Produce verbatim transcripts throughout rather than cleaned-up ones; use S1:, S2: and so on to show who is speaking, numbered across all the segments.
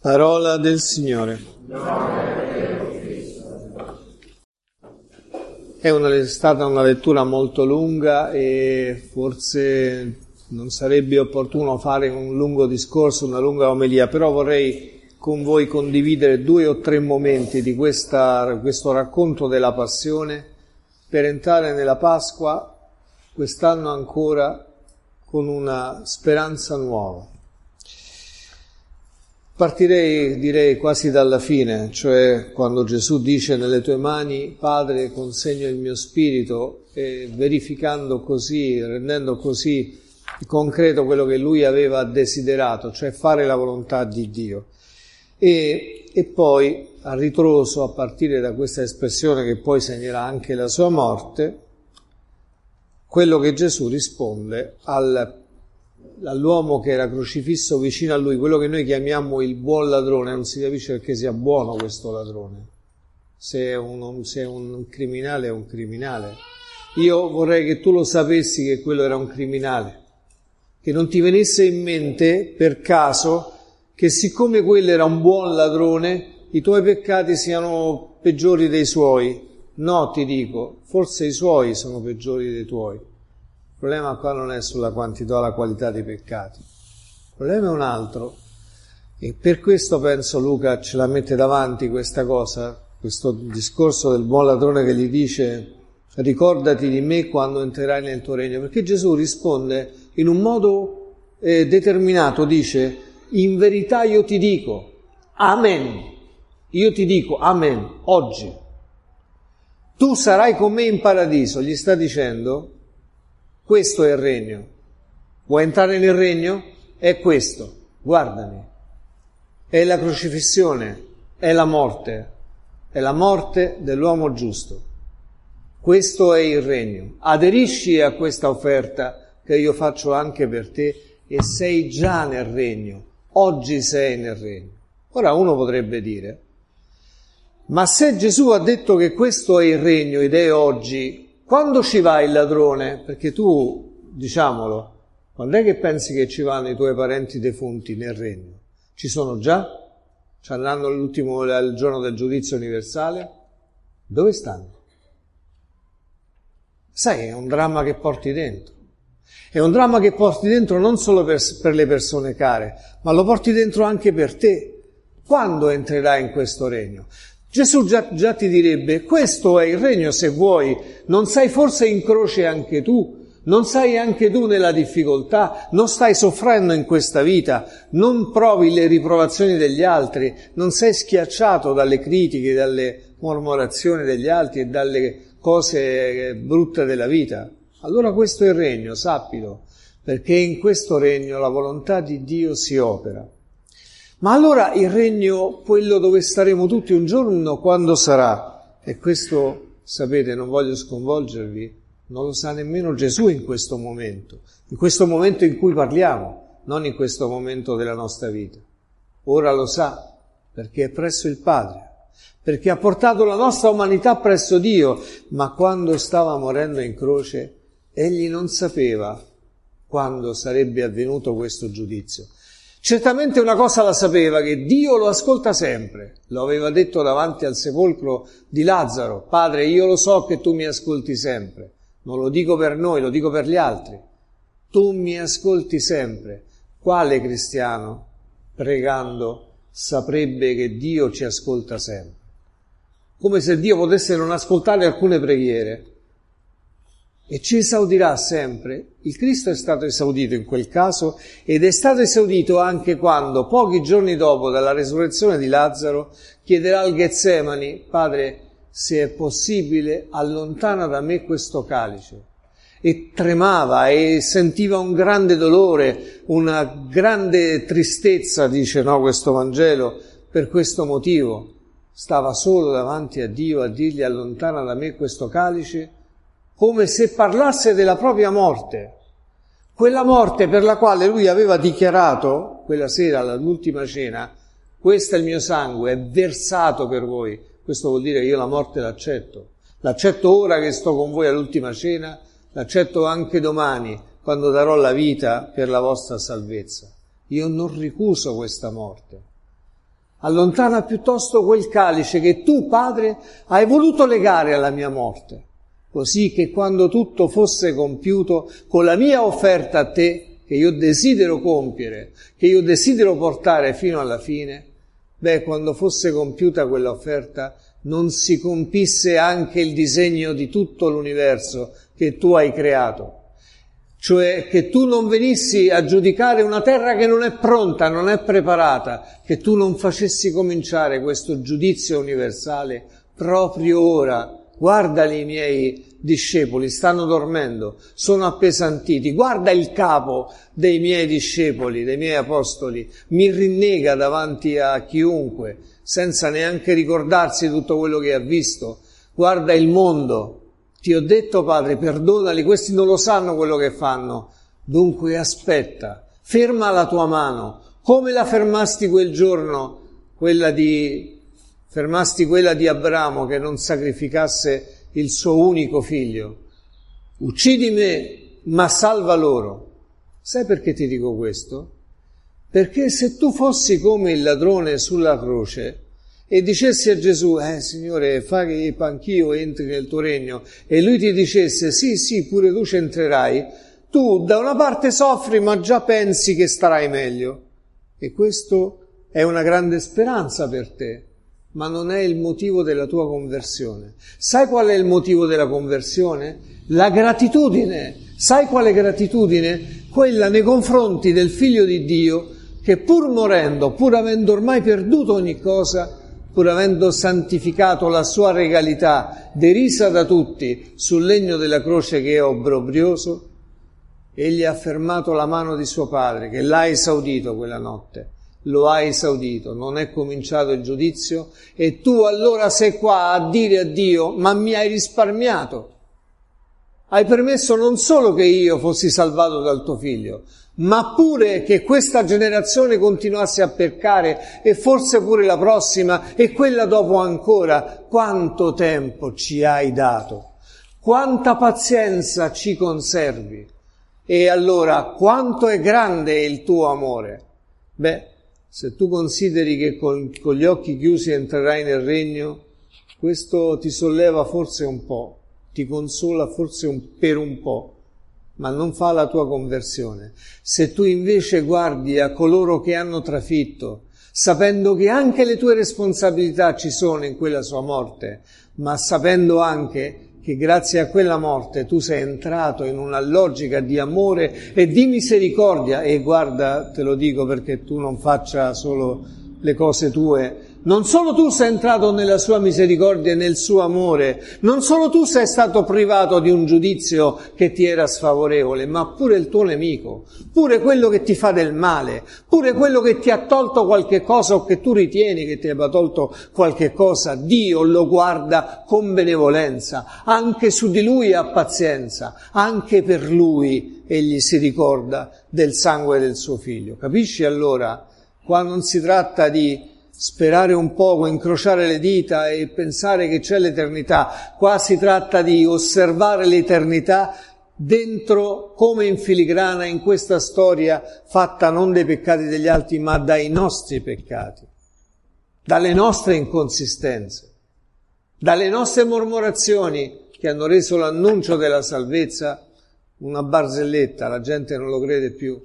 S1: Parola del Signore. È, una, è stata una lettura molto lunga e forse non sarebbe opportuno fare un lungo discorso, una lunga omelia, però vorrei con voi condividere due o tre momenti di questa, questo racconto della Passione per entrare nella Pasqua quest'anno ancora con una speranza nuova. Partirei, direi, quasi dalla fine, cioè quando Gesù dice nelle tue mani, Padre, consegno il mio spirito, e verificando così, rendendo così concreto quello che lui aveva desiderato, cioè fare la volontà di Dio. E, e poi, a ritroso, a partire da questa espressione che poi segnerà anche la sua morte, quello che Gesù risponde al all'uomo che era crocifisso vicino a lui, quello che noi chiamiamo il buon ladrone. Non si capisce perché sia buono questo ladrone, se è un, se è un criminale è un criminale. Io vorrei che tu lo sapessi che quello era un criminale, che non ti venisse in mente per caso che siccome quello era un buon ladrone i tuoi peccati siano peggiori dei suoi. No, ti dico, forse i suoi sono peggiori dei tuoi. Il problema qua non è sulla quantità o la qualità dei peccati, il problema è un altro, e per questo penso Luca ce la mette davanti questa cosa, questo discorso del buon ladrone che gli dice ricordati di me quando entrerai nel tuo regno, perché Gesù risponde in un modo eh, determinato, dice in verità io ti dico, amen, io ti dico, amen, oggi, tu sarai con me in paradiso, gli sta dicendo. Questo è il regno. Vuoi entrare nel regno? È questo. Guardami. È la crocifissione, è la morte, è la morte dell'uomo giusto. Questo è il regno. Aderisci a questa offerta che io faccio anche per te e sei già nel regno. Oggi sei nel regno. Ora uno potrebbe dire, ma se Gesù ha detto che questo è il regno ed è oggi, quando ci va il ladrone? Perché tu, diciamolo, quando è che pensi che ci vanno i tuoi parenti defunti nel regno? Ci sono già? Ci andranno l'ultimo il giorno del giudizio universale? Dove stanno? Sai, è un dramma che porti dentro. È un dramma che porti dentro non solo per, per le persone care, ma lo porti dentro anche per te. Quando entrerai in questo regno? Gesù già, già ti direbbe, questo è il regno se vuoi, non sei forse in croce anche tu, non sei anche tu nella difficoltà, non stai soffrendo in questa vita, non provi le riprovazioni degli altri, non sei schiacciato dalle critiche, dalle mormorazioni degli altri e dalle cose brutte della vita. Allora questo è il regno, sappilo, perché in questo regno la volontà di Dio si opera. Ma allora il regno, quello dove staremo tutti un giorno, quando sarà? E questo, sapete, non voglio sconvolgervi, non lo sa nemmeno Gesù in questo momento, in questo momento in cui parliamo, non in questo momento della nostra vita. Ora lo sa, perché è presso il Padre, perché ha portato la nostra umanità presso Dio, ma quando stava morendo in croce, egli non sapeva quando sarebbe avvenuto questo giudizio. Certamente una cosa la sapeva, che Dio lo ascolta sempre. Lo aveva detto davanti al sepolcro di Lazzaro. Padre, io lo so che tu mi ascolti sempre. Non lo dico per noi, lo dico per gli altri. Tu mi ascolti sempre. Quale cristiano, pregando, saprebbe che Dio ci ascolta sempre? Come se Dio potesse non ascoltare alcune preghiere. E ci esaudirà sempre. Il Cristo è stato esaudito in quel caso ed è stato esaudito anche quando, pochi giorni dopo dalla resurrezione di Lazzaro, chiederà al Getsemani, Padre, se è possibile, allontana da me questo calice. E tremava e sentiva un grande dolore, una grande tristezza, dice no questo Vangelo, per questo motivo. Stava solo davanti a Dio a dirgli allontana da me questo calice, come se parlasse della propria morte, quella morte per la quale lui aveva dichiarato quella sera all'ultima cena, questo è il mio sangue, è versato per voi. Questo vuol dire che io la morte l'accetto, l'accetto ora che sto con voi all'ultima cena, l'accetto anche domani quando darò la vita per la vostra salvezza. Io non ricuso questa morte. Allontana piuttosto quel calice che tu, Padre, hai voluto legare alla mia morte, così che quando tutto fosse compiuto, con la mia offerta a te, che io desidero compiere, che io desidero portare fino alla fine, beh, quando fosse compiuta quella offerta, non si compisse anche il disegno di tutto l'universo che tu hai creato. Cioè che tu non venissi a giudicare una terra che non è pronta, non è preparata, che tu non facessi cominciare questo giudizio universale proprio ora. Guardali i miei discepoli, stanno dormendo, sono appesantiti. Guarda il capo dei miei discepoli, dei miei apostoli, mi rinnega davanti a chiunque, senza neanche ricordarsi tutto quello che ha visto. Guarda il mondo. Ti ho detto, Padre, perdonali, questi non lo sanno quello che fanno. Dunque aspetta, ferma la tua mano, come la fermasti quel giorno, quella di, fermasti quella di Abramo che non sacrificasse il suo unico figlio. Uccidi me, ma salva loro. Sai perché ti dico questo? Perché se tu fossi come il ladrone sulla croce, e dicessi a Gesù, eh Signore, fa che anch'io entri nel tuo regno, e lui ti dicesse, sì, sì, pure tu ci entrerai, tu da una parte soffri, ma già pensi che starai meglio. E questo è una grande speranza per te, ma non è il motivo della tua conversione. Sai qual è il motivo della conversione? La gratitudine. Sai quale gratitudine? Quella nei confronti del Figlio di Dio, che pur morendo, pur avendo ormai perduto ogni cosa, pur avendo santificato la sua regalità, derisa da tutti, sul legno della croce che è obbrobrioso, egli ha fermato la mano di suo padre, che l'ha esaudito quella notte, lo ha esaudito, non è cominciato il giudizio, e tu allora sei qua a dire a Dio, ma mi hai risparmiato, hai permesso non solo che io fossi salvato dal tuo figlio, ma pure che questa generazione continuasse a peccare e forse pure la prossima e quella dopo ancora. Quanto tempo ci hai dato, quanta pazienza ci conservi, e allora quanto è grande il tuo amore. Beh, se tu consideri che con, con gli occhi chiusi entrerai nel regno, questo ti solleva forse un po', ti consola forse un, per un po', ma non fa la tua conversione. Se tu invece guardi a coloro che hanno trafitto, sapendo che anche le tue responsabilità ci sono in quella sua morte, ma sapendo anche che grazie a quella morte tu sei entrato in una logica di amore e di misericordia, e guarda, te lo dico perché tu non faccia solo le cose tue, non solo tu sei entrato nella sua misericordia e nel suo amore, non solo tu sei stato privato di un giudizio che ti era sfavorevole, ma pure il tuo nemico, pure quello che ti fa del male, pure quello che ti ha tolto qualche cosa o che tu ritieni che ti abbia tolto qualche cosa, Dio lo guarda con benevolenza, anche su di lui ha pazienza, anche per lui egli si ricorda del sangue del suo figlio. Capisci allora? Qua non si tratta di sperare un poco, incrociare le dita e pensare che c'è l'eternità. Qua si tratta di osservare l'eternità dentro, come in filigrana, in questa storia fatta non dai peccati degli altri, ma dai nostri peccati, dalle nostre inconsistenze, dalle nostre mormorazioni che hanno reso l'annuncio della salvezza una barzelletta, la gente non lo crede più,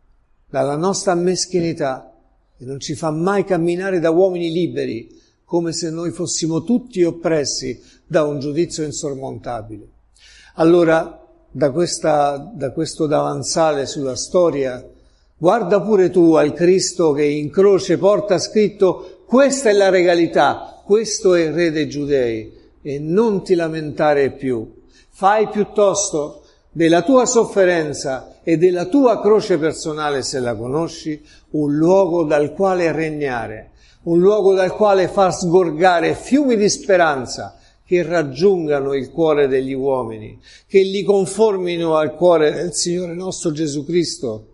S1: dalla nostra meschinità, e non ci fa mai camminare da uomini liberi, come se noi fossimo tutti oppressi da un giudizio insormontabile. Allora, da, questa, da questo davanzale sulla storia, guarda pure tu al Cristo che in croce porta scritto: questa è la regalità, questo è il Re dei Giudei, e non ti lamentare più. Fai piuttosto della tua sofferenza e della tua croce personale, se la conosci, un luogo dal quale regnare, un luogo dal quale far sgorgare fiumi di speranza che raggiungano il cuore degli uomini, che li conformino al cuore del Signore nostro Gesù Cristo,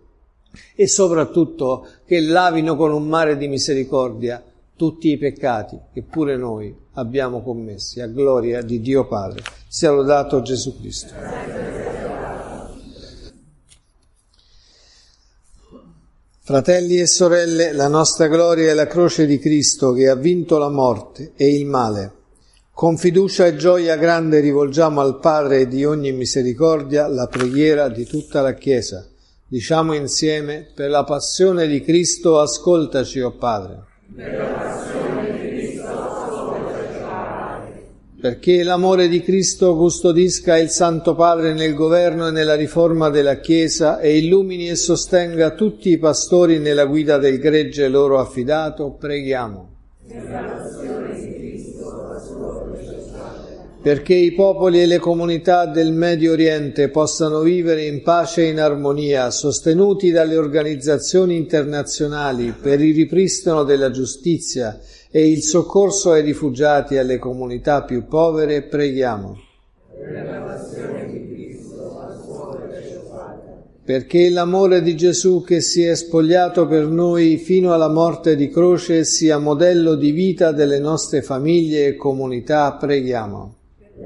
S1: e soprattutto che lavino con un mare di misericordia tutti i peccati che pure noi abbiamo commessi, a gloria di Dio Padre. Sia lodato Gesù Cristo. Fratelli e sorelle, la nostra gloria è la croce di Cristo che ha vinto la morte e il male. Con fiducia e gioia grande rivolgiamo al Padre di ogni misericordia la preghiera di tutta la Chiesa. Diciamo insieme: per la passione di Cristo ascoltaci, o Padre. Per la passione di Cristo ascoltaci, o Padre. Perché l'amore di Cristo custodisca il Santo Padre nel governo e nella riforma della Chiesa e illumini e sostenga tutti i pastori nella guida del gregge loro affidato, preghiamo. Per la passione di Cristo ascoltaci, o Padre. Perché i popoli e le comunità del Medio Oriente possano vivere in pace e in armonia, sostenuti dalle organizzazioni internazionali per il ripristino della giustizia e il soccorso ai rifugiati e alle comunità più povere, preghiamo. Per la passione di Cristo ascoltaci, o Padre. Perché l'amore di Gesù che si è spogliato per noi fino alla morte di croce sia modello di vita delle nostre famiglie e comunità, preghiamo.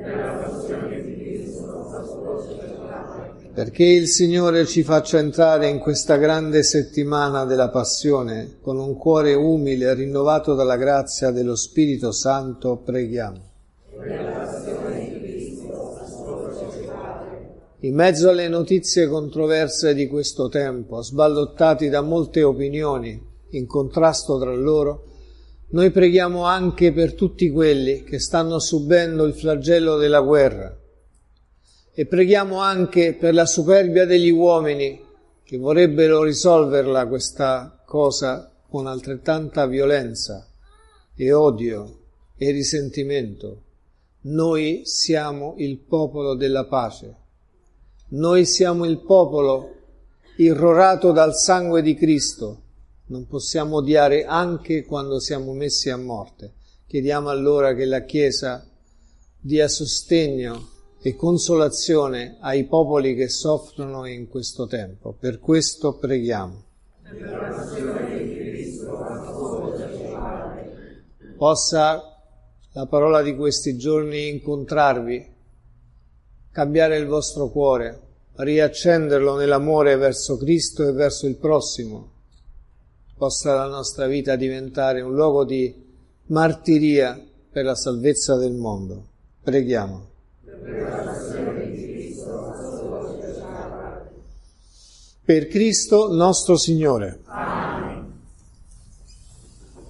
S1: Perché il Signore ci faccia entrare in questa grande settimana della Passione con un cuore umile, rinnovato dalla grazia dello Spirito Santo, preghiamo. In mezzo alle notizie controverse di questo tempo, sballottati da molte opinioni, in contrasto tra loro, noi preghiamo anche per tutti quelli che stanno subendo il flagello della guerra e preghiamo anche per la superbia degli uomini che vorrebbero risolverla questa cosa con altrettanta violenza e odio e risentimento. Noi siamo il popolo della pace, noi siamo il popolo irrorato dal sangue di Cristo. Non possiamo odiare anche quando siamo messi a morte. Chiediamo allora che la Chiesa dia sostegno e consolazione ai popoli che soffrono in questo tempo. Per questo preghiamo. Possa la parola di questi giorni incontrarvi, cambiare il vostro cuore, riaccenderlo nell'amore verso Cristo e verso il prossimo. Possa la nostra vita diventare un luogo di martiria per la salvezza del mondo. Preghiamo. Per Cristo nostro Signore.